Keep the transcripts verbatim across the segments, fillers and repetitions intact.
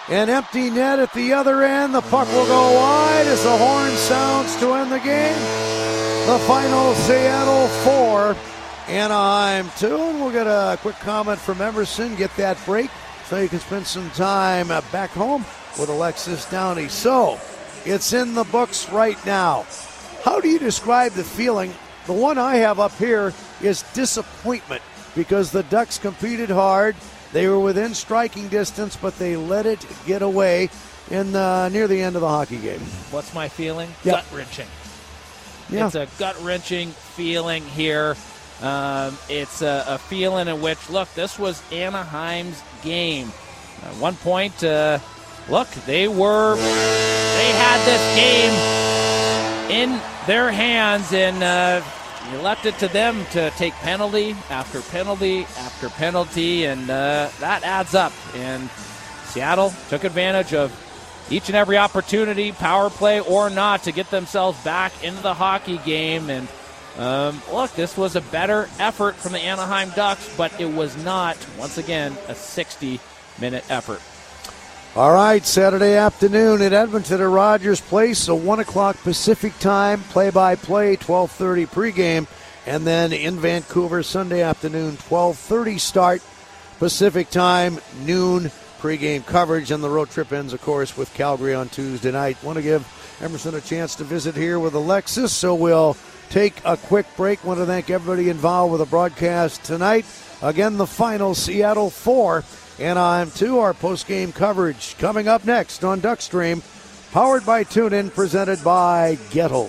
An empty net at the other end. The puck will go wide as the horn sounds to end the game. The final, Seattle four, Anaheim two. And we'll get a quick comment from Emerson, get that break so you can spend some time back home with Alexis Downey. So, it's in the books right now. How do you describe the feeling? The one I have up here is disappointment because the Ducks competed hard. They were within striking distance, but they let it get away in the, near the end of the hockey game. What's my feeling? Yep. Gut-wrenching. Yeah. It's a gut-wrenching feeling here. Um, it's a, a feeling in which, look, this was Anaheim's game. At one point, uh, look, they were, they had this game in their hands, and uh, you left it to them to take penalty after penalty after penalty, and uh, that adds up. And Seattle took advantage of each and every opportunity, power play or not, to get themselves back into the hockey game. And um, look, this was a better effort from the Anaheim Ducks, but it was not, once again, a sixty-minute effort. All right, Saturday afternoon at Edmonton at Rogers Place, so one o'clock Pacific time, play-by-play, twelve thirty pregame, and then in Vancouver Sunday afternoon, twelve thirty start Pacific time, noon pregame coverage, and the road trip ends, of course, with Calgary on Tuesday night. Want to give Emerson a chance to visit here with Alexis, so we'll take a quick break. Want to thank everybody involved with the broadcast tonight. Again, the final, Seattle four, Anaheim two, our post-game coverage coming up next on Duckstream, powered by TuneIn, presented by Gettle.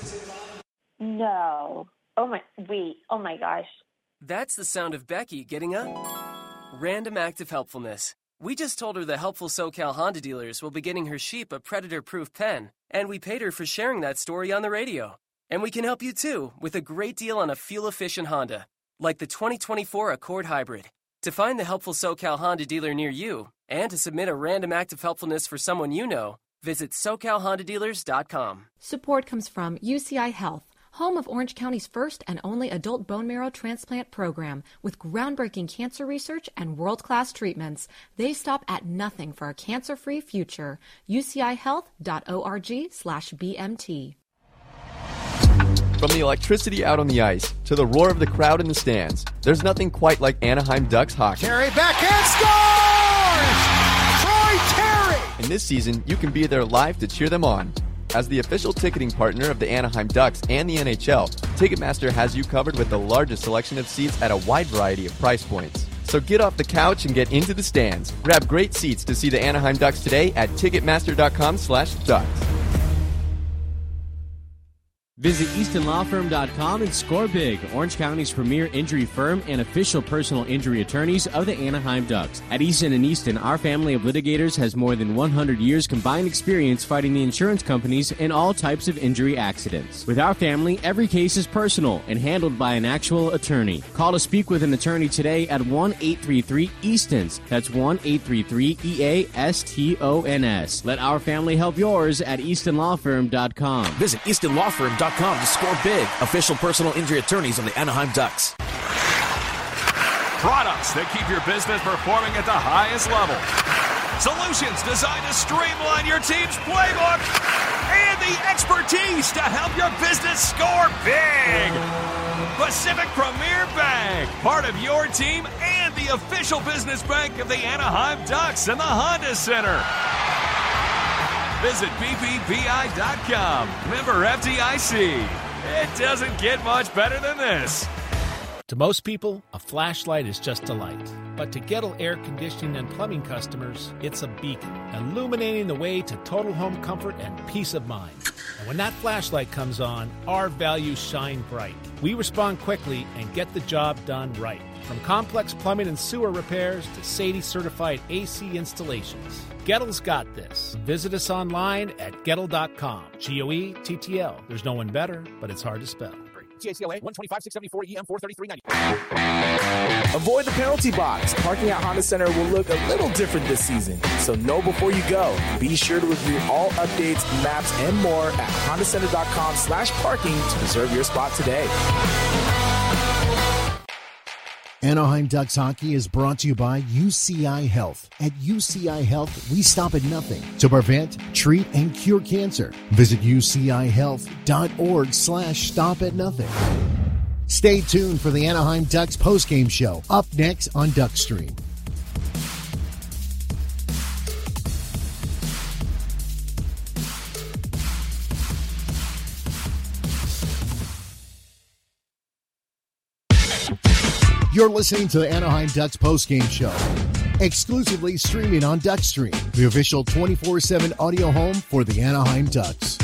No. Oh, my, wait. Oh, my gosh. That's the sound of Becky getting up. Random act of helpfulness. We just told her the helpful SoCal Honda dealers will be getting her Sheep a Predator-proof pen, and we paid her for sharing that story on the radio. And we can help you, too, with a great deal on a fuel-efficient Honda, like the twenty twenty-four Accord Hybrid. To find the helpful SoCal Honda dealer near you and to submit a random act of helpfulness for someone you know, visit so cal honda dealers dot com. Support comes from U C I Health, home of Orange County's first and only adult bone marrow transplant program with groundbreaking cancer research and world-class treatments. They stop at nothing for a cancer-free future. U C I health dot org slash B M T. From the electricity out on the ice to the roar of the crowd in the stands, there's nothing quite like Anaheim Ducks hockey. Terry backhand scores! Troy Terry! And this season, you can be there live to cheer them on. As the official ticketing partner of the Anaheim Ducks and the N H L, Ticketmaster has you covered with the largest selection of seats at a wide variety of price points. So get off the couch and get into the stands. Grab great seats to see the Anaheim Ducks today at ticketmaster dot com slash ducks. Visit easton law firm dot com and score big. Orange County's premier injury firm and official personal injury attorneys of the Anaheim Ducks. At Easton and Easton, our family of litigators has more than one hundred years combined experience fighting the insurance companies in all types of injury accidents. With our family, every case is personal and handled by an actual attorney. Call to speak with an attorney today at one eight three three Eastons. That's one eight three three E A S T O N S. Let our family help yours at easton law firm dot com. Visit easton law firm dot com to score big. Official personal injury attorneys of the Anaheim Ducks. Products that keep your business performing at the highest level. Solutions designed to streamline your team's playbook. And the expertise to help your business score big. Pacific Premier Bank, part of your team and the official business bank of the Anaheim Ducks and the Honda Center. Visit B P B I dot com. Member F D I C. It doesn't get much better than this. To most people, a flashlight is just a light. But to Gettle Air Conditioning and Plumbing customers, it's a beacon, illuminating the way to total home comfort and peace of mind. And when that flashlight comes on, our values shine bright. We respond quickly and get the job done right. From complex plumbing and sewer repairs to SADI-certified A C installations, Gettle's got this. Visit us online at gettle dot com. G O E T T L. There's no one better, but it's hard to spell. T A C L A one twenty-five six seventy-four E M four thirty-three ninety. Avoid the penalty box. Parking at Honda Center will look a little different this season, so know before you go. Be sure to review all updates, maps, and more at honda center dot com slash parking to reserve your spot today. Anaheim Ducks hockey is brought to you by U C I Health. At U C I Health, we stop at nothing to prevent, treat, and cure cancer. Visit ucihealth.org slash stop at nothing. Stay tuned for the Anaheim Ducks postgame show, up next on Duckstream. You're listening to the Anaheim Ducks postgame show, exclusively streaming on Duckstream, the official twenty-four seven audio home for the Anaheim Ducks.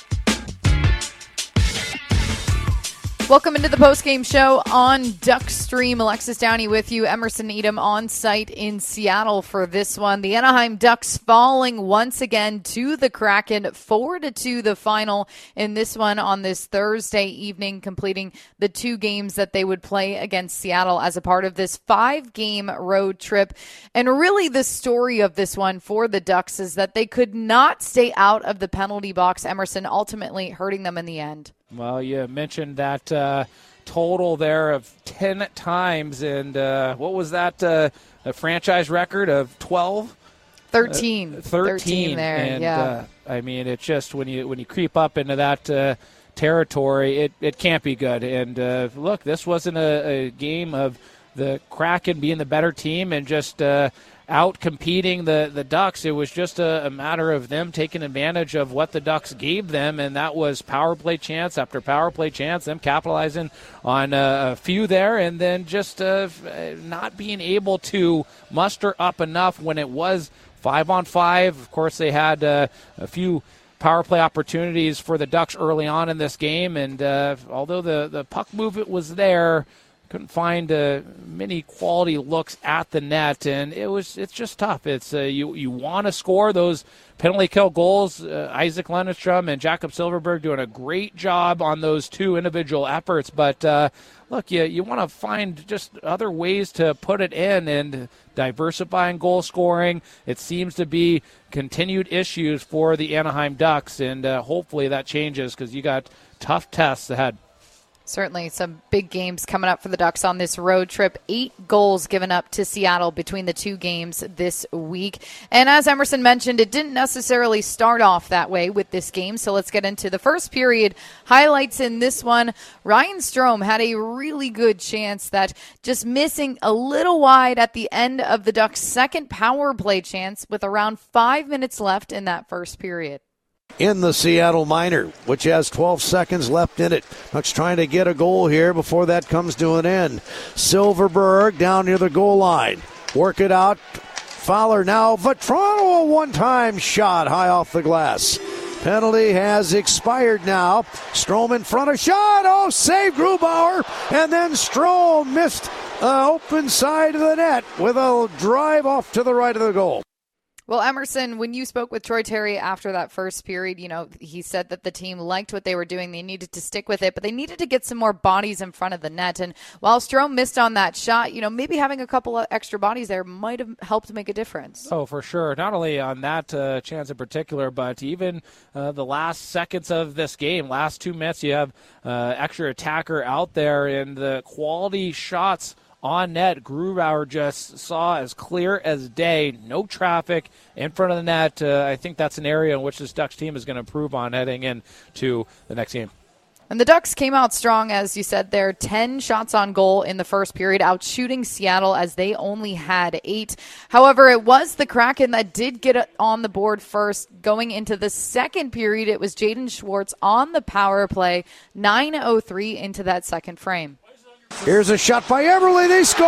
Welcome into the postgame show on Duckstream. Alexis Downey with you. Emerson Edom on site in Seattle for this one. The Anaheim Ducks falling once again to the Kraken, four to two the final in this one on this Thursday evening, completing the two games that they would play against Seattle as a part of this five-game road trip. And really the story of this one for the Ducks is that they could not stay out of the penalty box, Emerson, ultimately hurting them in the end. Well, you mentioned that uh, total there of ten times, and uh, what was that, uh, a franchise record of twelve? thirteen. Uh, thirteen. thirteen there, and, yeah. Uh, I mean, it's just when you when you creep up into that uh, territory, it, it can't be good. And, uh, look, this wasn't a, a game of the Kraken being the better team and just uh, out competing the, the Ducks. It was just a, a matter of them taking advantage of what the Ducks gave them, and that was power play chance after power play chance, them capitalizing on uh, a few there, and then just uh, not being able to muster up enough when it was five on five. Of course, they had uh, a few power play opportunities for the Ducks early on in this game, and uh, although the, the puck movement was there, couldn't find uh, many quality looks at the net, and it was it's just tough. It's uh, you you want to score those penalty kill goals. Uh, Isaac Lundestrom and Jakob Silfverberg doing a great job on those two individual efforts, but uh, look, you you want to find just other ways to put it in and diversifying goal scoring. It seems to be continued issues for the Anaheim Ducks, and uh, hopefully that changes because you got tough tests ahead. Certainly some big games coming up for the Ducks on this road trip. Eight goals given up to Seattle between the two games this week. And as Emerson mentioned, it didn't necessarily start off that way with this game. So let's get into the first period highlights in this one. Ryan Strome had a really good chance that just missing a little wide at the end of the Ducks' second power play chance with around five minutes left in that first period. In the Seattle minor, which has twelve seconds left in it. Ducks trying to get a goal here before that comes to an end. Silfverberg down near the goal line. Work it out. Fowler now. Vatrano, a one-time shot high off the glass. Penalty has expired now. Strome in front of shot. Oh, save Grubauer. And then Strome missed uh, open side of the net with a drive off to the right of the goal. Well, Emerson, when you spoke with Troy Terry after that first period, you know, he said that the team liked what they were doing. They needed to stick with it, but they needed to get some more bodies in front of the net. And while Strome missed on that shot, you know, maybe having a couple of extra bodies there might have helped make a difference. Oh, for sure. Not only on that uh, chance in particular, but even uh, the last seconds of this game, last two minutes, you have uh, extra attacker out there, and the quality shots on net, Grubauer just saw as clear as day, no traffic in front of the net. Uh, I think that's an area in which this Ducks team is going to improve on heading into the next game. And the Ducks came out strong, as you said there, ten shots on goal in the first period, out shooting Seattle as they only had eight. However, it was the Kraken that did get on the board first. Going into the second period, it was Jaden Schwartz on the power play, nine oh three into that second frame. Here's a shot by Eberle. They score.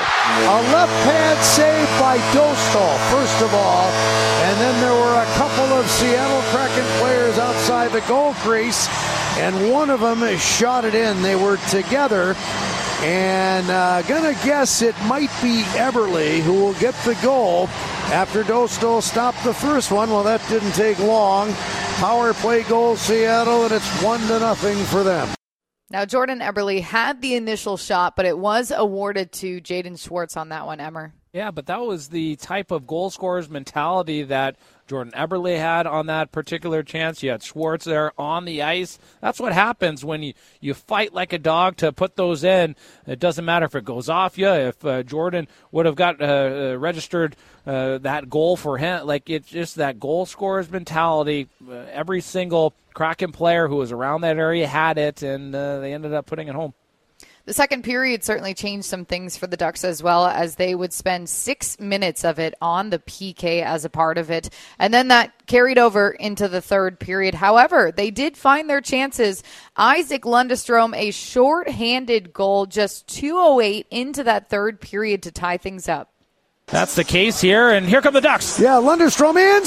A left-hand save by Dostal, first of all. And then there were a couple of Seattle Kraken players outside the goal crease, and one of them shot it in. They were together. And uh, going to guess it might be Eberle who will get the goal after Dostal stopped the first one. Well, that didn't take long. Power play goal Seattle, and it's one to nothing for them. Now, Jordan Eberle had the initial shot, but it was awarded to Jaden Schwartz on that one, Emmer. Yeah, but that was the type of goal scorer's mentality that Jordan Eberle had on that particular chance. You had Schwartz there on the ice. That's what happens when you, you fight like a dog to put those in. It doesn't matter if it goes off you. If uh, Jordan would have got uh, uh, registered uh, that goal for him, like it's just that goal scorer's mentality. Uh, every single Kraken player who was around that area had it, and uh, they ended up putting it home. The second period certainly changed some things for the Ducks as well, as they would spend six minutes of it on the P K as a part of it. And then that carried over into the third period. However, they did find their chances. Isaac Lundestrom, a short-handed goal, just two oh eight into that third period to tie things up. That's the case here, and here come the Ducks. Yeah, Lundestrom in,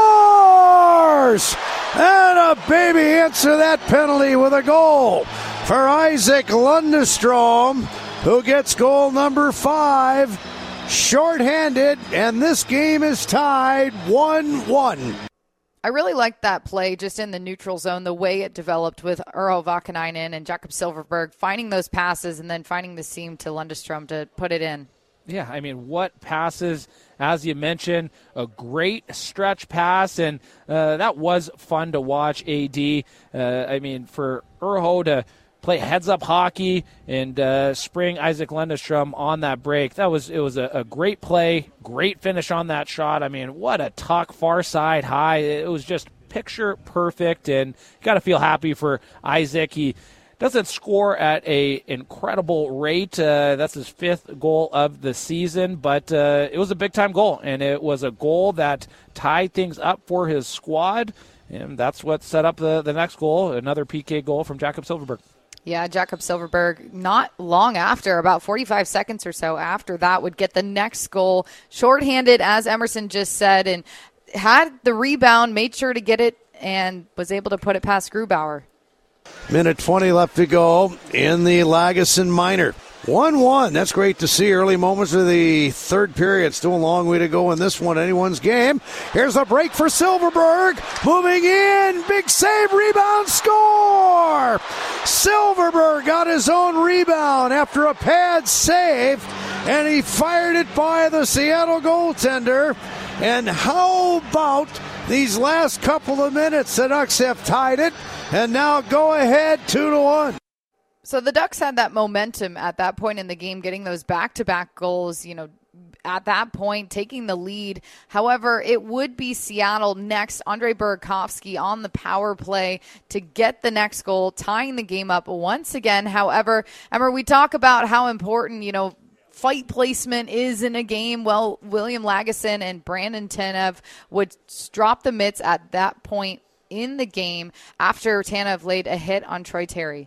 scores! And a baby answer that penalty with a goal for Isaac Lundestrom, who gets goal number five, shorthanded, and this game is tied one one. I really liked that play just in the neutral zone, the way it developed with Urho Vakanainen and Jakob Silfverberg finding those passes and then finding the seam to Lundestrom to put it in. Yeah, I mean, what passes, as you mentioned, a great stretch pass, and uh, that was fun to watch, A D. Uh, I mean, for Urho to play heads-up hockey and uh, spring Isaac Lundestrom on that break, that was it was a, a great play, great finish on that shot. I mean, what a tuck, far side high. It was just picture perfect, and you got to feel happy for Isaac. He doesn't score at a incredible rate. Uh, that's his fifth goal of the season, but uh, it was a big-time goal, and it was a goal that tied things up for his squad, and that's what set up the, the next goal, another P K goal from Jakob Silfverberg. Yeah, Jakob Silfverberg, not long after, about forty-five seconds or so after that, would get the next goal, shorthanded, as Emerson just said, and had the rebound, made sure to get it, and was able to put it past Grubauer. Minute twenty left to go in the Lagesson Minor. one one. That's great to see. Early moments of the third period. Still a long way to go in this one. Anyone's game. Here's a break for Silfverberg. Moving in. Big save. Rebound. Score. Silfverberg got his own rebound after a pad save. And he fired it by the Seattle goaltender. And how about these last couple of minutes? The Ducks have tied it. And now go ahead two to one. So the Ducks had that momentum at that point in the game, getting those back-to-back goals, you know, at that point, taking the lead. However, it would be Seattle next. Andre Burakovsky on the power play to get the next goal, tying the game up once again. However, Emma, we talk about how important, you know, fight placement is in a game. Well, William Lagesson and Brandon Tanev would drop the mitts at that point in the game after Tanev laid a hit on Troy Terry.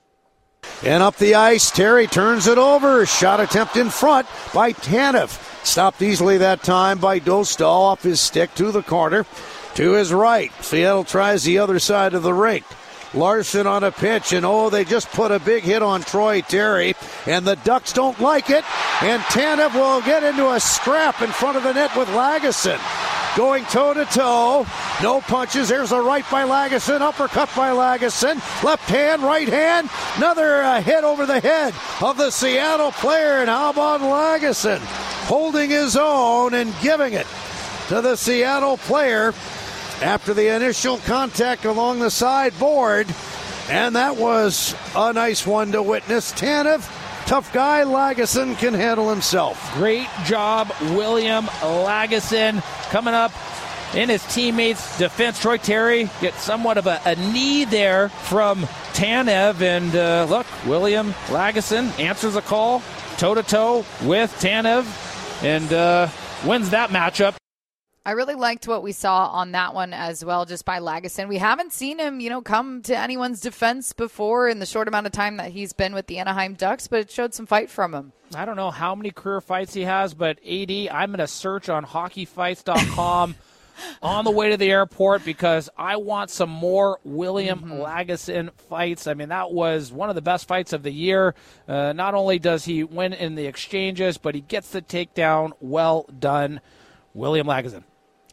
And up the ice, Terry turns it over. Shot attempt in front by Tanev. Stopped easily that time by Dostal off his stick to the corner. To his right, Seattle tries the other side of the rink. Larson on a pitch, and oh, they just put a big hit on Troy Terry, and the Ducks don't like it, and Tanev will get into a scrap in front of the net with Lagesson. Going toe-to-toe, no punches. There's a right by Lagesson, uppercut by Lagesson, left hand, right hand, another uh, hit over the head of the Seattle player, and how about Lagesson holding his own and giving it to the Seattle player after the initial contact along the side board, and that was a nice one to witness. Tanev, tough guy. Lagesson can handle himself. Great job, William Lagesson, coming up in his teammates' defense. Troy Terry gets somewhat of a, a knee there from Tanev, and uh, look, William Lagesson answers a call toe-to-toe with Tanev and uh, wins that matchup. I really liked what we saw on that one as well, just by Lagesson. We haven't seen him, you know, come to anyone's defense before in the short amount of time that he's been with the Anaheim Ducks, but it showed some fight from him. I don't know how many career fights he has, but A D, I'm going to search on hockey fights dot com on the way to the airport because I want some more William mm-hmm. Lagesson fights. I mean, that was one of the best fights of the year. Uh, not only does he win in the exchanges, but he gets the takedown. Well done, William Lagesson.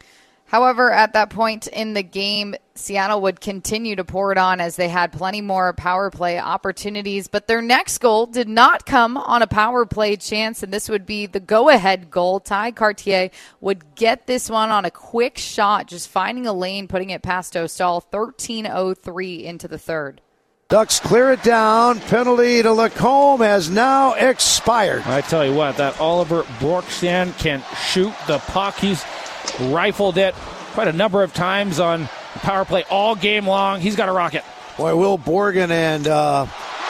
However, at that point in the game, Seattle would continue to pour it on as they had plenty more power play opportunities. But their next goal did not come on a power play chance, and this would be the go-ahead goal. Ty Cartier would get this one on a quick shot, just finding a lane, putting it past Ostal, thirteen oh three into the third. Ducks clear it down. Penalty to Lacombe has now expired. I tell you what, that Oliver Bjorkstrand can shoot the puck. He's rifled it quite a number of times on the power play all game long. He's got a rocket. Boy, Will Borgen and uh,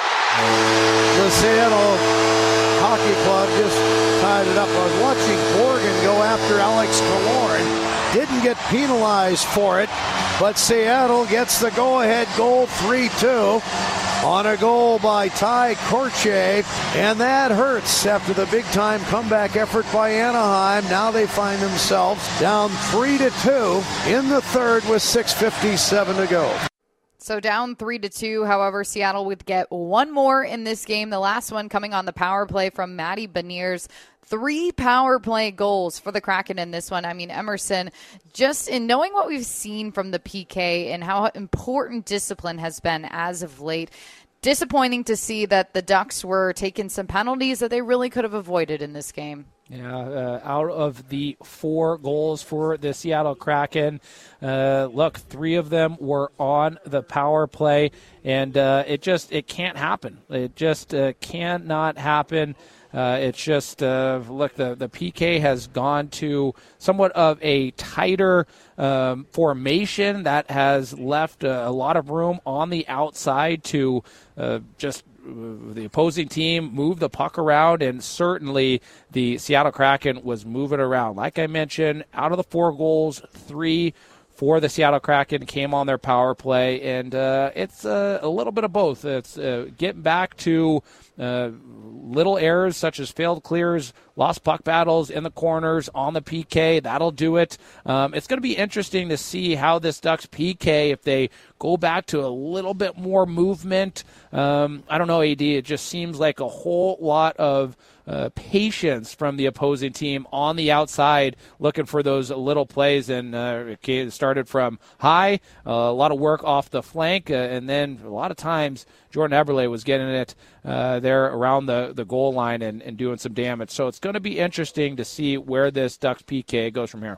the Seattle Hockey Club just tied it up. I was watching Borgen go after Alex Killorn. Didn't get penalized for it, but Seattle gets the go-ahead goal three two on a goal by Ty Cartier, and that hurts after the big-time comeback effort by Anaheim. Now they find themselves down three to two in the third with six fifty-seven to go. So down three to two. However, Seattle would get one more in this game. The last one coming on the power play from Matty Beniers. Three power play goals for the Kraken in this one. I mean, Emerson, just in knowing what we've seen from the P K and how important discipline has been as of late, disappointing to see that the Ducks were taking some penalties that they really could have avoided in this game. Yeah, uh, out of the four goals for the Seattle Kraken, uh, look, three of them were on the power play, and uh, it just it can't happen. It just uh, cannot happen. Uh, it's just, uh, look, the, the P K has gone to somewhat of a tighter um, formation that has left a, a lot of room on the outside to uh, just the opposing team move the puck around, and certainly the Seattle Kraken was moving around. Like I mentioned, out of the four goals, three for the Seattle Kraken came on their power play, and uh, it's uh, a little bit of both. It's uh, getting back to uh, little errors such as failed clears, lost puck battles in the corners on the P K. That'll do it. Um, it's going to be interesting to see how this Ducks P K, if they go back to a little bit more movement. Um, I don't know, A D. It just seems like a whole lot of uh, patience from the opposing team on the outside, looking for those little plays. And uh, it started from high, uh, a lot of work off the flank, uh, and then a lot of times Jordan Eberle was getting it uh, there around the, the goal line and, and doing some damage. So it's going to be interesting to see where this Ducks P K goes from here.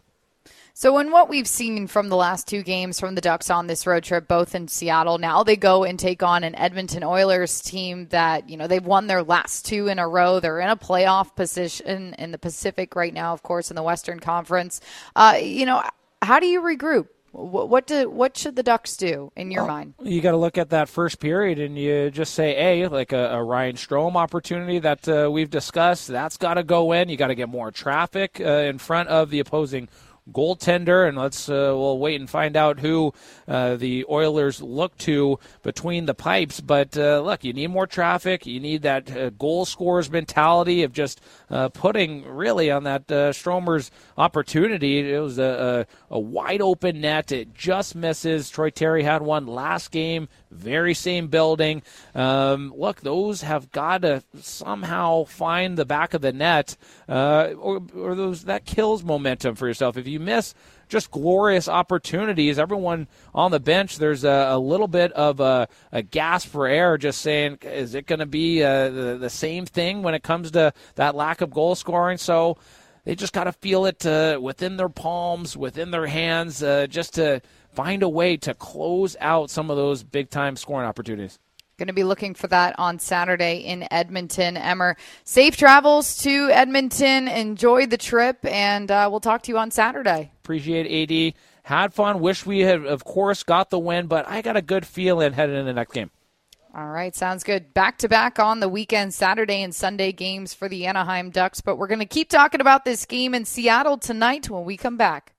So in what we've seen from the last two games from the Ducks on this road trip, both in Seattle, now they go and take on an Edmonton Oilers team that, you know, they've won their last two in a row. They're in a playoff position in the Pacific right now, of course, in the Western Conference. Uh, you know, how do you regroup? What do what should the Ducks do in your well, mind? You got to look at that first period and you just say, hey, like a, a Ryan Strome opportunity that uh, we've discussed, that's got to go in. You got to get more traffic uh, in front of the opposing goaltender, and let's uh, we'll wait and find out who uh, the Oilers look to between the pipes. But uh, look, you need more traffic. You need that uh, goal scorers mentality of just uh, putting really on that uh, Stromer's opportunity. It was a, a, a wide open net. It just misses. Troy Terry had one last game, very same building. Um, look, those have got to somehow find the back of the net, uh, or, or those that kills momentum for yourself. If you miss just glorious opportunities, everyone on the bench, there's a, a little bit of a, a gasp for air, just saying, is it going to be uh, the, the same thing when it comes to that lack of goal scoring? So they just got to feel it uh, within their palms, within their hands, uh, just to find a way to close out some of those big-time scoring opportunities. Going to be looking for that on Saturday in Edmonton. Emmer, safe travels to Edmonton. Enjoy the trip, and uh, we'll talk to you on Saturday. Appreciate A D. Had fun. Wish we had, of course, got the win, but I got a good feeling heading into the next game. All right, sounds good. Back-to-back on the weekend, Saturday and Sunday games for the Anaheim Ducks, but we're going to keep talking about this game in Seattle tonight when we come back.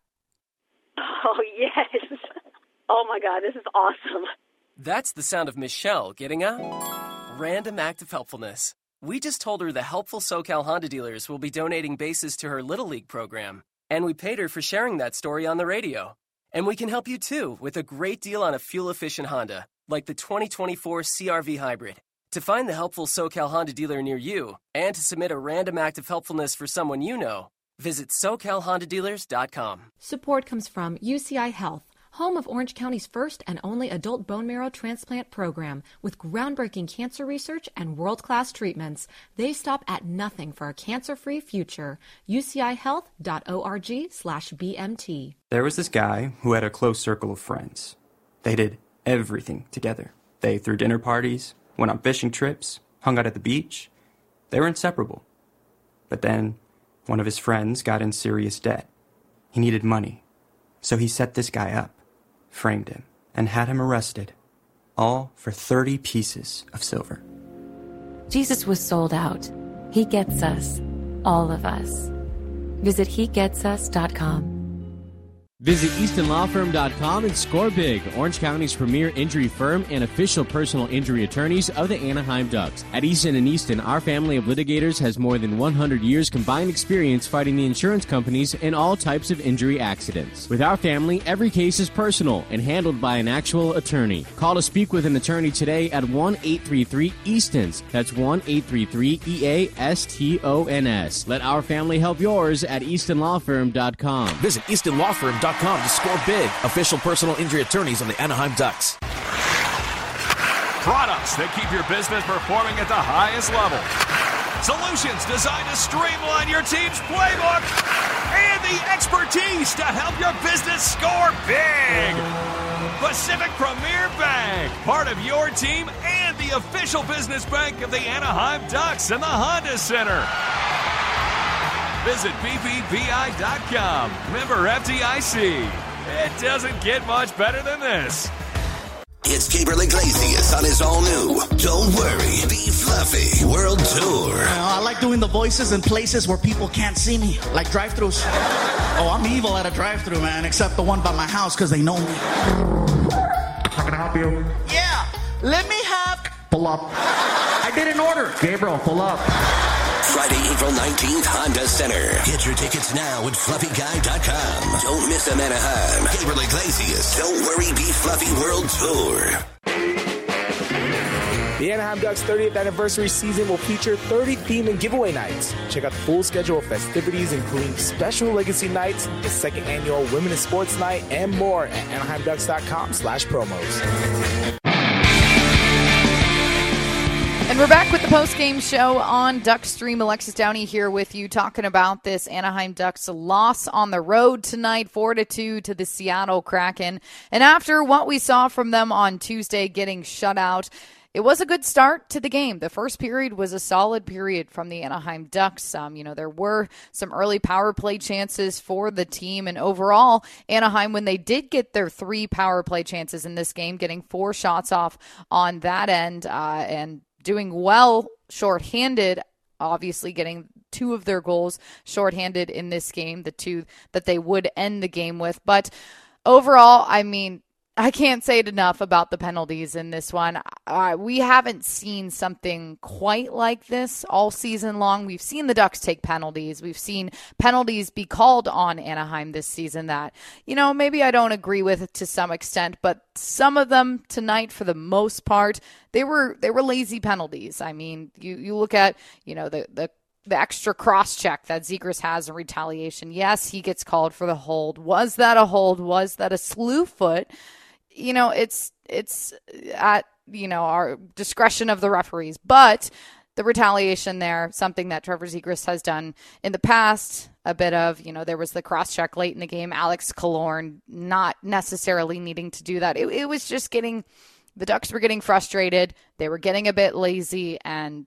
Oh, yes. Oh, my God, this is awesome. That's the sound of Michelle getting a random act of helpfulness. We just told her the helpful SoCal Honda dealers will be donating bases to her Little League program. And we paid her for sharing that story on the radio. And we can help you, too, with a great deal on a fuel-efficient Honda, like the twenty twenty-four C R V Hybrid. To find the helpful SoCal Honda dealer near you and to submit a random act of helpfulness for someone you know, Visit socal honda dealers dot com. Support comes from U C I Health, home of Orange County's first and only adult bone marrow transplant program with groundbreaking cancer research and world-class treatments. They stop at nothing for a cancer-free future. U C I health dot org slash B M T. There was this guy who had a close circle of friends. They did everything together. They threw dinner parties, went on fishing trips, hung out at the beach. They were inseparable. But then one of his friends got in serious debt. He needed money. So he set this guy up, framed him, and had him arrested. All for thirty pieces of silver. Jesus was sold out. He gets us. All of us. Visit he gets us dot com. Visit easton law firm dot com and score big. Orange County's premier injury firm and official personal injury attorneys of the Anaheim Ducks. At Easton and Easton, our family of litigators has more than one hundred years combined experience fighting the insurance companies in all types of injury accidents. With our family, every case is personal and handled by an actual attorney. Call to speak with an attorney today at one eight three three Eastons. That's one eight three three E A S T O N S. Let our family help yours at easton law firm dot com. Visit easton law firm dot com to score big. Official personal injury attorneys of the Anaheim Ducks. Products that keep your business performing at the highest level. Solutions designed to streamline your team's playbook. And the expertise to help your business score big. Pacific Premier Bank, part of your team and the official business bank of the Anaheim Ducks and the Honda Center. Visit B B B I dot com. Member F D I C. It doesn't get much better than this. It's Gabriel Iglesias on his all-new Don't Worry, Be Fluffy World Tour. You know, I like doing the voices in places where people can't see me, like drive-thrus. Oh, I'm evil at a drive-thru, man, except the one by my house because they know me. How can I help you? Yeah, let me have... Pull up. I did an order. Gabriel, pull up. Friday, April nineteenth, Honda Center. Get your tickets now at fluffy guy dot com. Don't miss them, Anaheim. Gabriel Iglesias, Don't Worry, Be Fluffy World Tour. The Anaheim Ducks thirtieth anniversary season will feature thirty theme and giveaway nights. Check out the full schedule of festivities, including special legacy nights, the second annual Women's Sports Night, and more at anaheim ducks dot com slash promos. And we're back with the post-game show on Duckstream. Alexis Downey here with you talking about this Anaheim Ducks loss on the road tonight, four to two to the Seattle Kraken. And after what we saw from them on Tuesday getting shut out, it was a good start to the game. The first period was a solid period from the Anaheim Ducks. Um, you know, there were some early power play chances for the team. And overall, Anaheim, when they did get their three power play chances in this game, getting four shots off on that end, uh, and doing well shorthanded, obviously getting two of their goals shorthanded in this game, the two that they would end the game with. But overall, I mean, I can't say it enough about the penalties in this one. Uh, we haven't seen something quite like this all season long. We've seen the Ducks take penalties. We've seen penalties be called on Anaheim this season that, you know, maybe I don't agree with to some extent, but some of them tonight, for the most part, they were they were lazy penalties. I mean, you, you look at, you know, the the The extra cross-check that Zegras has in retaliation. Yes, he gets called for the hold. Was that a hold? Was that a slew foot? You know, it's it's at, you know, our discretion of the referees. But the retaliation there, something that Trevor Zegras has done in the past, a bit of, you know, there was the cross-check late in the game. Alex Killorn not necessarily needing to do that. It, it was just getting, the Ducks were getting frustrated. They were getting a bit lazy, and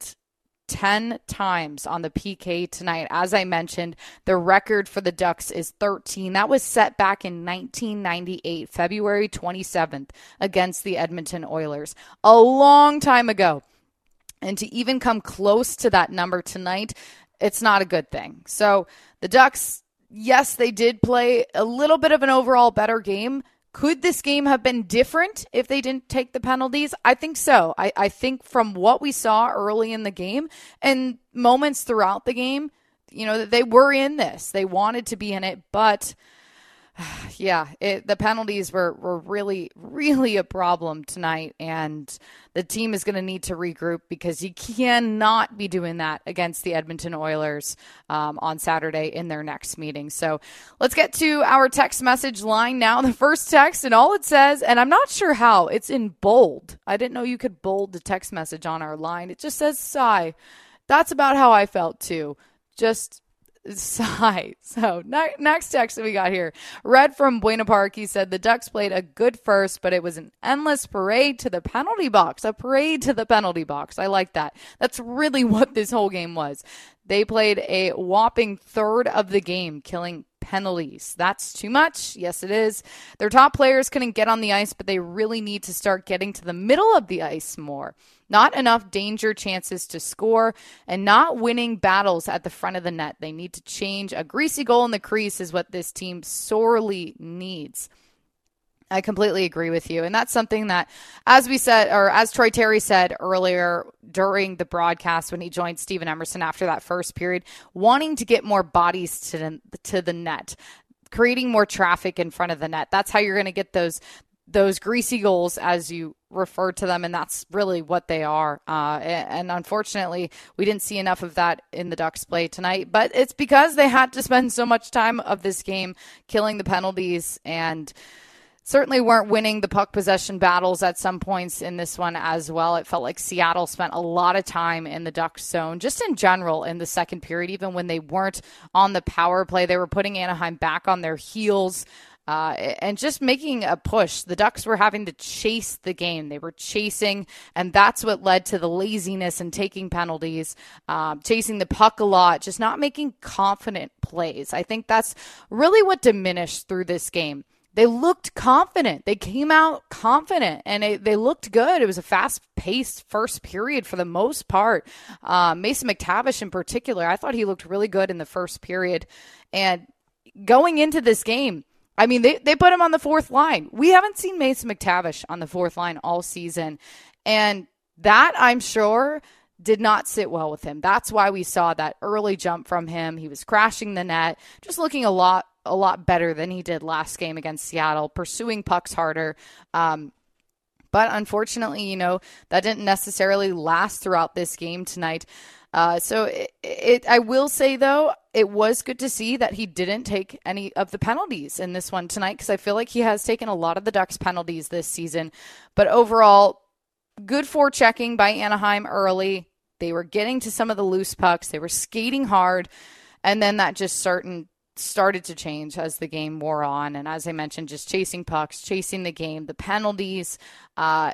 ten times on the P K tonight. As I mentioned, the record for the Ducks is thirteen. That was set back in nineteen ninety-eight, February twenty-seventh, against the Edmonton Oilers. A long time ago. And to even come close to that number tonight, it's not a good thing. So the Ducks, yes, they did play a little bit of an overall better game. Could this game have been different if they didn't take the penalties? I think so. I, I think from what we saw early in the game and moments throughout the game, you know, they were in this. They wanted to be in it, but Yeah, it, the penalties were, were really, really a problem tonight, and the team is going to need to regroup because you cannot be doing that against the Edmonton Oilers um, on Saturday in their next meeting. So let's get to our text message line now. The first text, and all it says, and I'm not sure how, it's in bold. I didn't know you could bold the text message on our line. It just says sigh. That's about how I felt too. Just sigh. So ne- next text that we got here, Red from Buena Park, he said the Ducks played a good first, but it was an endless parade to the penalty box. A parade to the penalty box. I like that. That's really what this whole game was. They played a whopping third of the game, killing penalties. That's too much. Yes, it is. Their top players couldn't get on the ice, but they really need to start getting to the middle of the ice more. Not enough danger chances to score and not winning battles at the front of the net. They need to change. A greasy goal in the crease is what this team sorely needs. I completely agree with you. And that's something that, as we said, or as Troy Terry said earlier during the broadcast when he joined Steven Emerson after that first period, wanting to get more bodies to the, to the net, creating more traffic in front of the net. That's how you're going to get those those greasy goals, as you refer to them, and that's really what they are. Uh, and, and unfortunately, we didn't see enough of that in the Ducks play tonight, but it's because they had to spend so much time of this game killing the penalties and certainly weren't winning the puck possession battles at some points in this one as well. It felt like Seattle spent a lot of time in the Ducks zone, just in general in the second period, even when they weren't on the power play. They were putting Anaheim back on their heels. Uh, and just making a push. The Ducks were having to chase the game. They were chasing, and that's what led to the laziness and taking penalties, uh, chasing the puck a lot, just not making confident plays. I think that's really what diminished through this game. They looked confident. They came out confident, and it, they looked good. It was a fast-paced first period for the most part. Uh, Mason McTavish in particular, I thought he looked really good in the first period. And going into this game, I mean, they, they put him on the fourth line. We haven't seen Mason McTavish on the fourth line all season. And that, I'm sure, did not sit well with him. That's why we saw that early jump from him. He was crashing the net, just looking a lot a lot better than he did last game against Seattle, pursuing pucks harder. Um, but unfortunately, you know, that didn't necessarily last throughout this game tonight. Uh, so it, it, I will say, though, it was good to see that he didn't take any of the penalties in this one tonight, because I feel like he has taken a lot of the Ducks penalties this season. But overall, good forechecking by Anaheim early. They were getting to some of the loose pucks. They were skating hard. And then that just certain started to change as the game wore on. And as I mentioned, just chasing pucks, chasing the game, the penalties. Uh,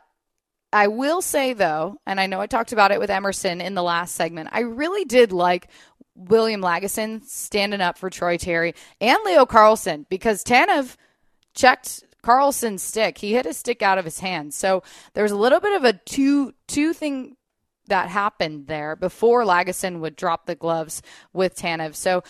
I will say, though, and I know I talked about it with Emerson in the last segment, I really did like William Lagesson standing up for Troy Terry and Leo Carlsson, because Tanev checked Carlson's stick. He hit his stick out of his hand. So there was a little bit of a two two thing that happened there before Lagesson would drop the gloves with Tanev. So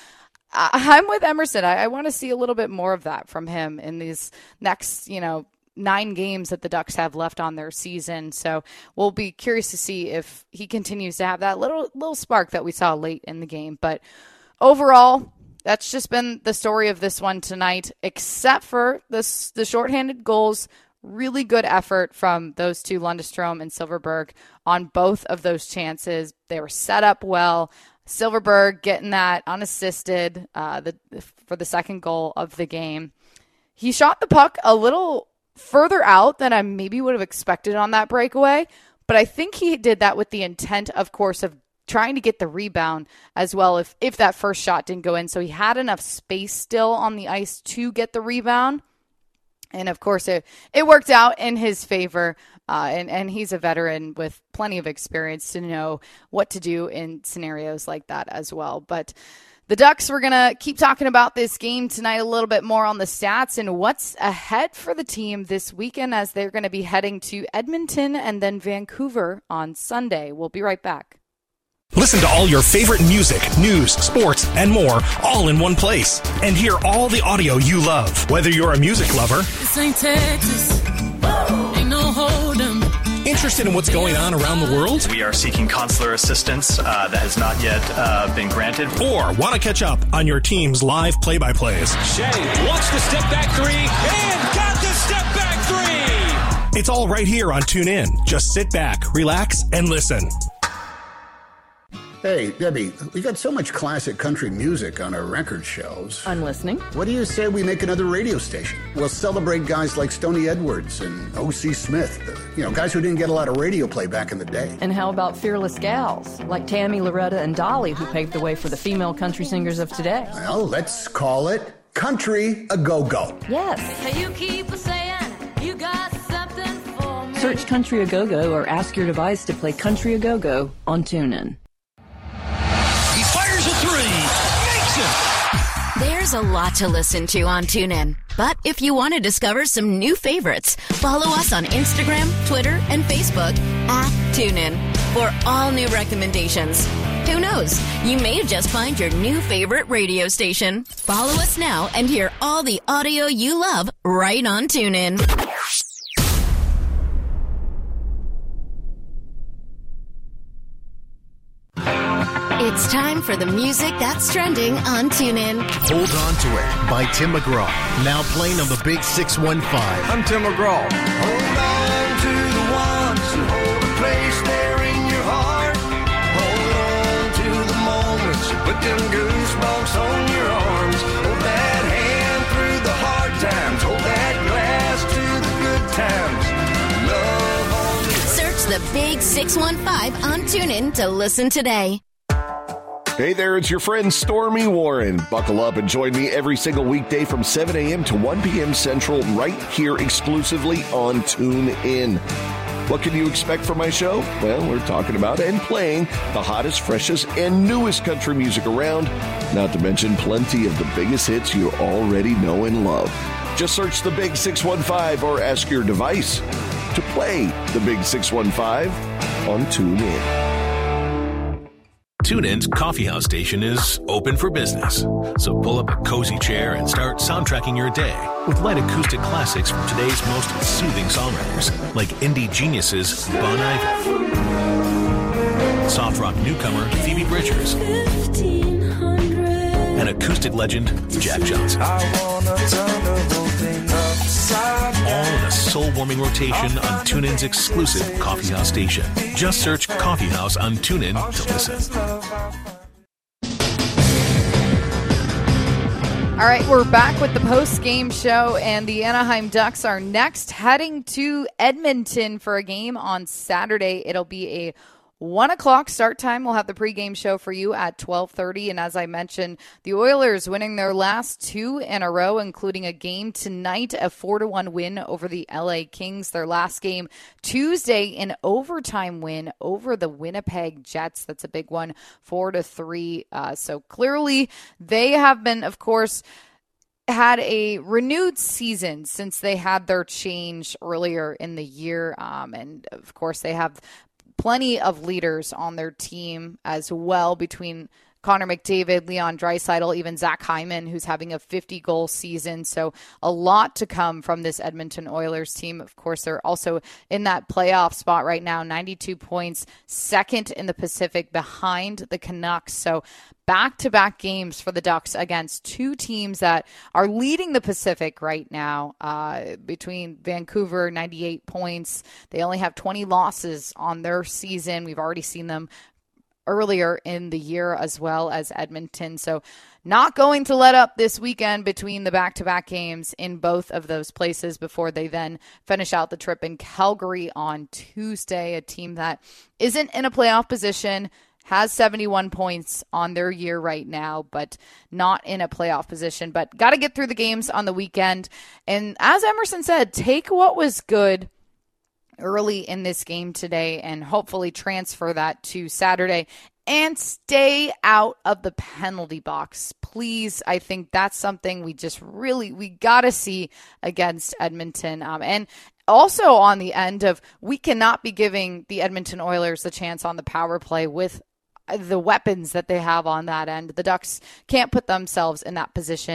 I'm with Emerson. I, I want to see a little bit more of that from him in these next, you know, nine games that the Ducks have left on their season. So we'll be curious to see if he continues to have that little little spark that we saw late in the game. But overall, that's just been the story of this one tonight, except for this, the shorthanded goals. Really good effort from those two, Lundestrom and Silverberg, on both of those chances. They were set up well. Silverberg getting that unassisted uh, the, for the second goal of the game. He shot the puck a little further out than I maybe would have expected on that breakaway, but I think he did that with the intent, of course, of trying to get the rebound as well if, if that first shot didn't go in. So he had enough space still on the ice to get the rebound. And, of course, it, it worked out in his favor, uh, and, and he's a veteran with plenty of experience to know what to do in scenarios like that as well. But the Ducks, we're going to keep talking about this game tonight a little bit more on the stats and what's ahead for the team this weekend, as they're going to be heading to Edmonton and then Vancouver on Sunday. We'll be right back. Listen to all your favorite music, news, sports, and more, all in one place. And hear all the audio you love. Whether you're a music lover, this ain't Texas. Ain't no hold 'em. Interested in what's going on around the world? We are seeking consular assistance uh, that has not yet uh, been granted. Or want to catch up on your team's live play-by-plays? Shea wants the step back three and got the step back three. It's all right here on TuneIn. Just sit back, relax, and listen. Hey, Debbie, we got so much classic country music on our record shelves. I'm listening. What do you say we make another radio station? We'll celebrate guys like Stoney Edwards and O C Smith, you know, guys who didn't get a lot of radio play back in the day. And how about fearless gals like Tammy, Loretta, and Dolly, who paved the way for the female country singers of today? Well, let's call it Country A Go-Go. Yes. Hey, you keep saying you got something for me. Search Country A Go-Go or ask your device to play Country A Go-Go on TuneIn. Fires a three. Makes it. There's a lot to listen to on TuneIn. But if you want to discover some new favorites, follow us on Instagram, Twitter, and Facebook at TuneIn for all new recommendations. Who knows? You may just find your new favorite radio station. Follow us now and hear all the audio you love right on TuneIn. It's time for the music that's trending on TuneIn. Hold On to It by Tim McGraw. Now playing on the Big six one five. I'm Tim McGraw. Hold on to the ones and hold a place there in your heart. Hold on to the moments, put them goosebumps on your arms. Hold that hand through the hard times. Hold that glass to the good times. Love on the Search the Big six one five on TuneIn to listen today. Hey there, it's your friend Stormy Warren. Buckle up and join me every single weekday from seven a.m. to one p.m. Central right here exclusively on TuneIn. What can you expect from my show? Well, we're talking about and playing the hottest, freshest, and newest country music around, not to mention plenty of the biggest hits you already know and love. Just search the Big six one five or ask your device to play the Big six one five on TuneIn. TuneIn's Coffeehouse station is open for business. So pull up a cozy chair and start soundtracking your day with light acoustic classics from today's most soothing songwriters, like indie geniuses Bon Iver, soft rock newcomer Phoebe Bridgers, and acoustic legend Jack Johnson. All in a soul-warming rotation on TuneIn's exclusive Coffeehouse station. Just search Coffeehouse on TuneIn to listen. All right, we're back with the post-game show, and the Anaheim Ducks are next heading to Edmonton for a game on Saturday. It'll be a one o'clock start time. We'll have the pregame show for you at twelve thirty. And as I mentioned, the Oilers winning their last two in a row, including a game tonight, a four to one win over the L A Kings. Their last game Tuesday, an overtime win over the Winnipeg Jets. That's a big one, four to three. Uh, so clearly they have been, of course, had a renewed season since they had their change earlier in the year. Um, and of course they have plenty of leaders on their team as well, between Connor McDavid, Leon Draisaitl, even Zach Hyman, who's having a fifty-goal season. So a lot to come from this Edmonton Oilers team. Of course, they're also in that playoff spot right now, ninety-two points, second in the Pacific behind the Canucks. So back-to-back games for the Ducks against two teams that are leading the Pacific right now. Uh, between Vancouver, ninety-eight points. They only have twenty losses on their season. We've already seen them earlier in the year, as well as Edmonton. So not going to let up this weekend between the back-to-back games in both of those places before they then finish out the trip in Calgary on Tuesday, a team that isn't in a playoff position, has seventy-one points on their year right now, but not in a playoff position. But got to get through the games on the weekend. And as Emerson said, take what was good early in this game today and hopefully transfer that to Saturday and stay out of the penalty box. Please, I think that's something we just really, we got to see against Edmonton. Um, and also on the end of, we cannot be giving the Edmonton Oilers the chance on the power play with the weapons that they have on that end. The Ducks can't put themselves in that position.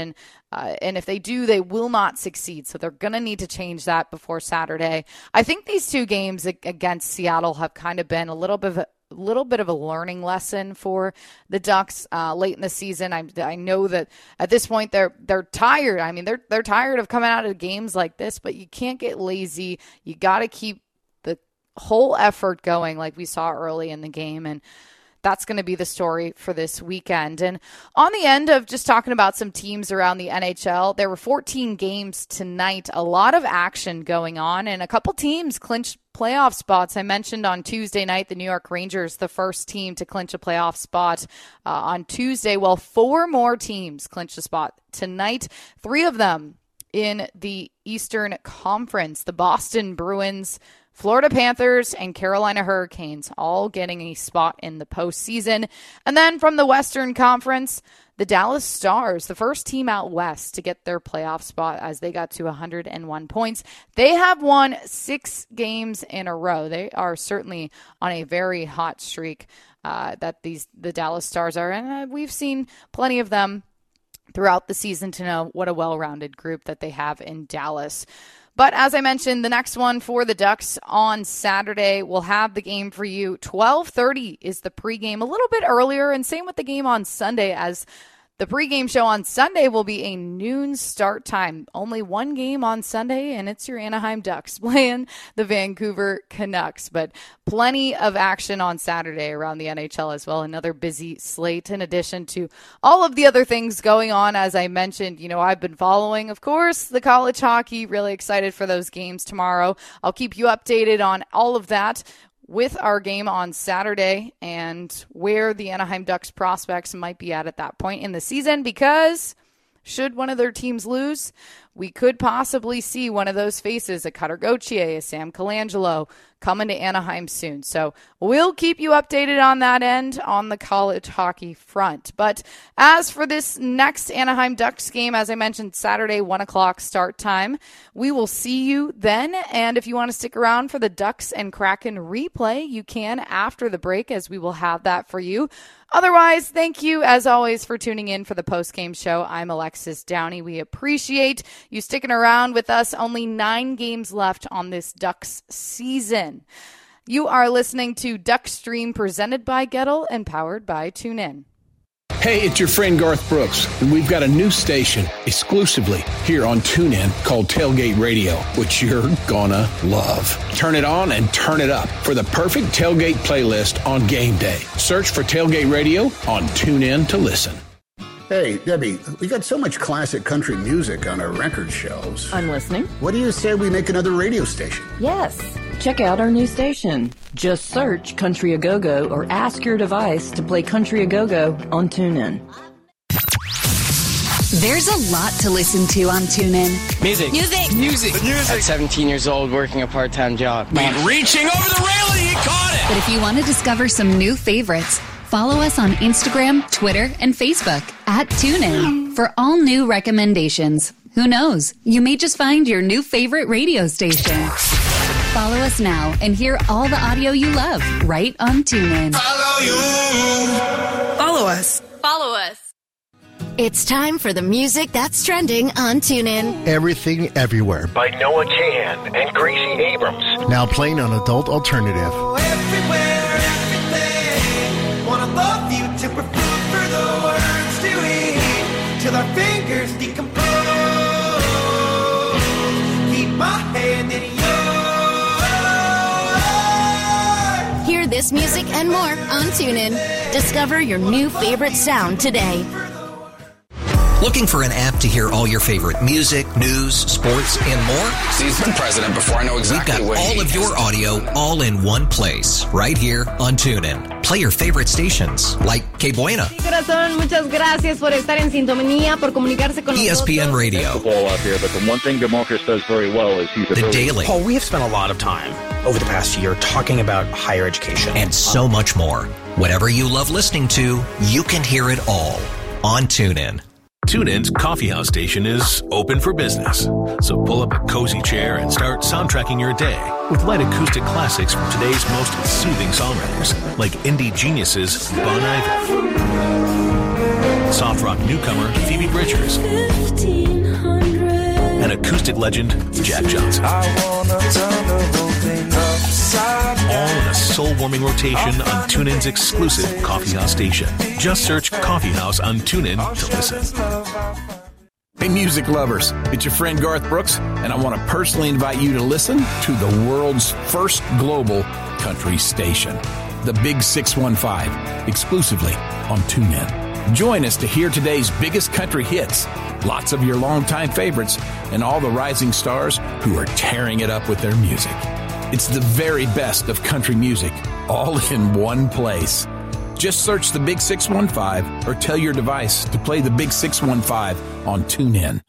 Uh, and if they do, they will not succeed. So they're going to need to change that before Saturday. I think these two games against Seattle have kind of been a little bit of a little bit of a learning lesson for the Ducks uh, late in the season. I, I know that at this point they're they're tired. I mean, they're they're tired of coming out of games like this, but you can't get lazy. You got to keep the whole effort going like we saw early in the game, and that's going to be the story for this weekend. And on the end of just talking about some teams around the N H L, there were fourteen games tonight, a lot of action going on, and a couple teams clinched playoff spots. I mentioned on Tuesday night, the New York Rangers, the first team to clinch a playoff spot uh, on Tuesday. Well, four more teams clinched a spot tonight, three of them in the Eastern Conference. The Boston Bruins, Florida Panthers, and Carolina Hurricanes all getting a spot in the postseason. And then from the Western Conference, the Dallas Stars, the first team out west to get their playoff spot as they got to one hundred one points. They have won six games in a row. They are certainly on a very hot streak uh, that these the Dallas Stars are. And uh, we've seen plenty of them throughout the season to know what a well-rounded group that they have in Dallas. But as I mentioned, the next one for the Ducks on Saturday, we'll have the game for you. twelve thirty is the pregame, a little bit earlier, and same with the game on Sunday, as the pregame show on Sunday will be a noon start time. Only one game on Sunday, and it's your Anaheim Ducks playing the Vancouver Canucks. But plenty of action on Saturday around the N H L as well. Another busy slate in addition to all of the other things going on. As I mentioned, you know, I've been following, of course, the college hockey. Really excited for those games tomorrow. I'll keep you updated on all of that with our game on Saturday and where the Anaheim Ducks prospects might be at at that point in the season, because should one of their teams lose, we could possibly see one of those faces, a Cutter Gauthier, a Sam Colangelo, coming to Anaheim soon. So we'll keep you updated on that end on the college hockey front. But as for this next Anaheim Ducks game, as I mentioned, Saturday, one o'clock start time, we will see you then. And if you want to stick around for the Ducks and Kraken replay, you can after the break, as we will have that for you. Otherwise, thank you, as always, for tuning in for the post-game show. I'm Alexis Downey. We appreciate you sticking around with us. Only nine games left on this Ducks season. You are listening to Duck Stream, presented by Gettle and powered by TuneIn. Hey, it's your friend Garth Brooks, and we've got a new station exclusively here on TuneIn called Tailgate Radio, which you're gonna love. Turn it on and turn it up for the perfect tailgate playlist on game day. Search for Tailgate Radio on TuneIn to listen. Hey, Debbie, we got so much classic country music on our record shelves. I'm listening. What do you say we make another radio station? Yes. Check out our new station. Just search Country A Go-Go or ask your device to play Country A Go-Go on TuneIn. There's a lot to listen to on TuneIn. Music. Music. Music. Music. At seventeen years old, working a part-time job. Man, reaching over the railing, he caught it! But if you want to discover some new favorites, follow us on Instagram, Twitter, and Facebook at TuneIn for all new recommendations. Who knows? You may just find your new favorite radio station. Follow us now and hear all the audio you love right on TuneIn. Follow you. Follow us. Follow us. It's time for the music that's trending on TuneIn. Everything Everywhere by Noah Kahan and Gracie Abrams. Now playing on Adult Alternative. Everywhere, everything. Wanna love you to prefer for the words to eat till our fingers decompose. Keep my hand in yours. Hear this music and more on TuneIn. Discover your new favorite sound today. Looking for an app to hear all your favorite music, news, sports, and more? He's been president before. I know exactly We've got what all he of your audio all in one place, right here on TuneIn. Play your favorite stations like Que Buena, Corazón, muchas gracias por estar en sintonía, por comunicarse con E S P N Radio, the ball out there, but the one thing DeMarcus does very well is he's a The really Daily, Paul, we have spent a lot of time over the past year talking about higher education. and so much more. Whatever you love listening to, you can hear it all on TuneIn. TuneIn's Coffeehouse station is open for business. So pull up a cozy chair and start soundtracking your day with light acoustic classics from today's most soothing songwriters, like indie geniuses Bon Iver, soft rock newcomer Phoebe Bridgers, and acoustic legend Jack Johnson. All in a soul-warming rotation on TuneIn's exclusive Coffee House station. Just search Coffee House on TuneIn to listen. Hey, music lovers, it's your friend Garth Brooks, and I want to personally invite you to listen to the world's first global country station, the Big six one five, exclusively on TuneIn. Join us to hear today's biggest country hits, lots of your longtime favorites, and all the rising stars who are tearing it up with their music. It's the very best of country music, all in one place. Just search the Big six one five or tell your device to play the Big six one five on TuneIn.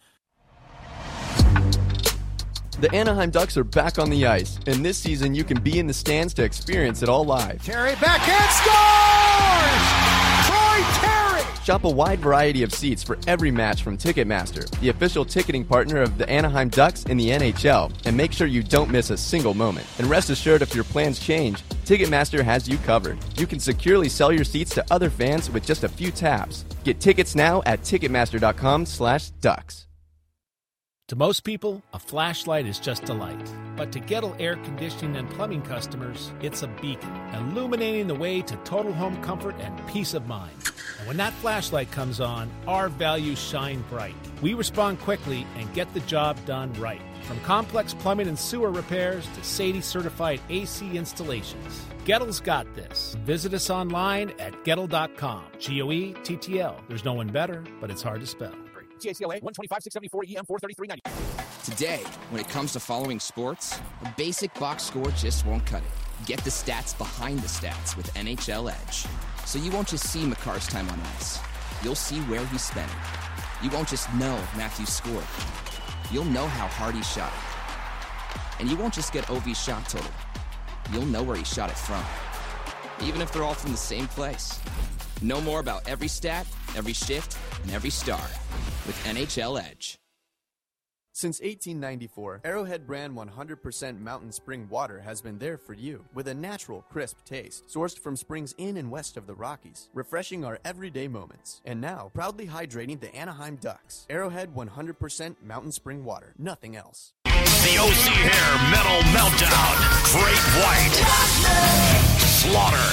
The Anaheim Ducks are back on the ice, and this season you can be in the stands to experience it all live. Terry backhand scores! Troy Terry! Shop a wide variety of seats for every match from Ticketmaster, the official ticketing partner of the Anaheim Ducks in the N H L, and make sure you don't miss a single moment. And rest assured, if your plans change, Ticketmaster has you covered. You can securely sell your seats to other fans with just a few taps. Get tickets now at Ticketmaster.com slash Ducks. To most people, a flashlight is just a light. But to Gettle Air Conditioning and Plumbing customers, it's a beacon, illuminating the way to total home comfort and peace of mind. And when that flashlight comes on, our values shine bright. We respond quickly and get the job done right. From complex plumbing and sewer repairs to SADI-certified A C installations, Gettle's got this. Visit us online at Gettle dot com. G O E T T L. There's no one better, but it's hard to spell. T A C L A one twenty-five six seventy-four E M four thirty-three ninety. Today, when it comes to following sports, a basic box score just won't cut it. Get the stats behind the stats with N H L Edge. So you won't just see Makar's time on ice. You'll see where he spent it. You won't just know Matthews scored. You'll know how hard he shot it. And you won't just get O V shot total. You'll know where he shot it from. Even if they're all from the same place. Know more about every stat, every shift, and every star with N H L Edge. Since eighteen ninety-four, Arrowhead brand one hundred percent mountain spring water has been there for you with a natural, crisp taste, sourced from springs in and west of the Rockies, refreshing our everyday moments. And now, proudly hydrating the Anaheim Ducks. Arrowhead one hundred percent mountain spring water, nothing else. The O C Hair Metal Meltdown, Great White, Slaughter,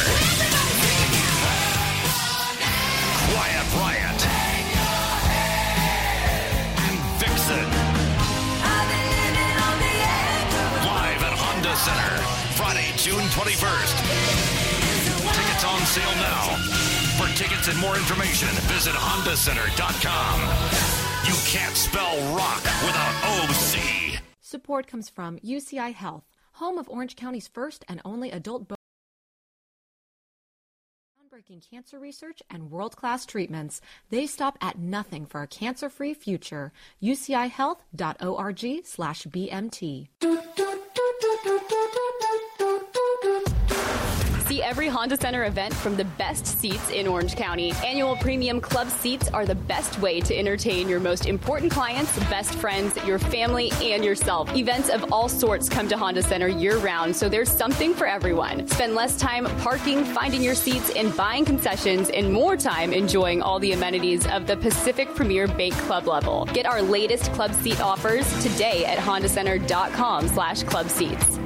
Quiet Riot, and Vixen. Live at Honda Center, Friday, June twenty-first. Tickets on sale now. For tickets and more information, visit honda center dot com. You can't spell rock without O C. Support comes from U C I Health, home of Orange County's first and only adult bone groundbreaking cancer research and world-class treatments. They stop at nothing for a cancer-free future. U C I health dot org slash B M T. See every Honda Center event from the best seats in Orange County. Annual premium club seats are the best way to entertain your most important clients, best friends, your family, and yourself. Events of all sorts come to Honda Center year-round, so there's something for everyone. Spend less time parking, finding your seats, and buying concessions, and more time enjoying all the amenities of the Pacific Premier Bank Club level. Get our latest club seat offers today at honda center dot com slash club seats.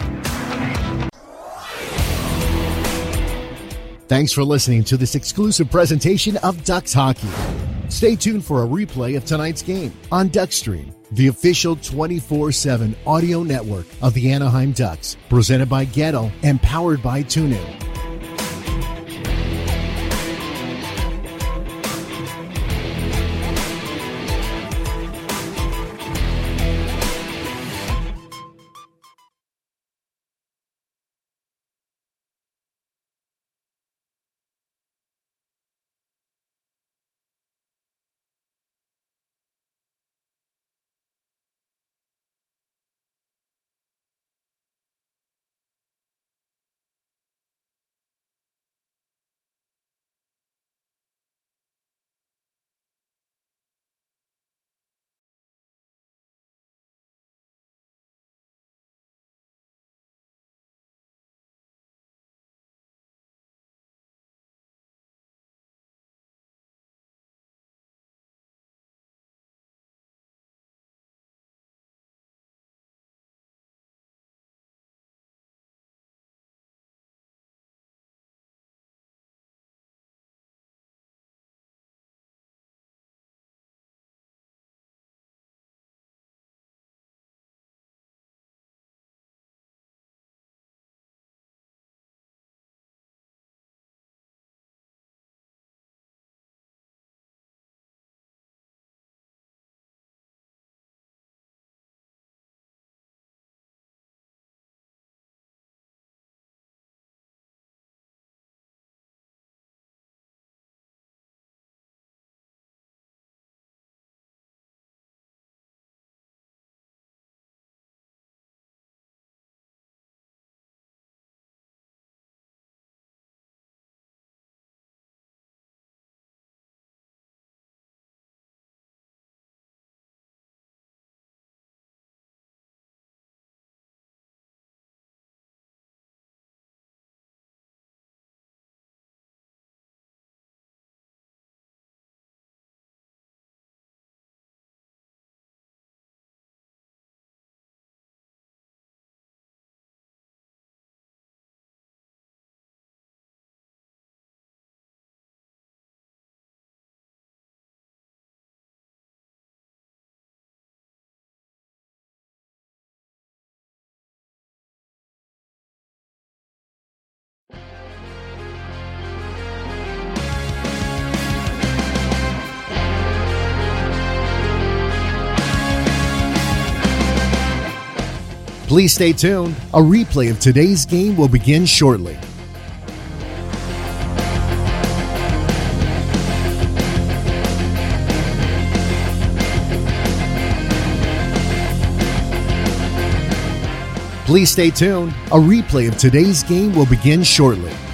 Thanks for listening to this exclusive presentation of Ducks Hockey. Stay tuned for a replay of tonight's game on Duckstream, the official twenty-four seven audio network of the Anaheim Ducks, presented by Gettle and powered by TuneIn. Please stay tuned. A replay of today's game will begin shortly. Please stay tuned. A replay of today's game will begin shortly.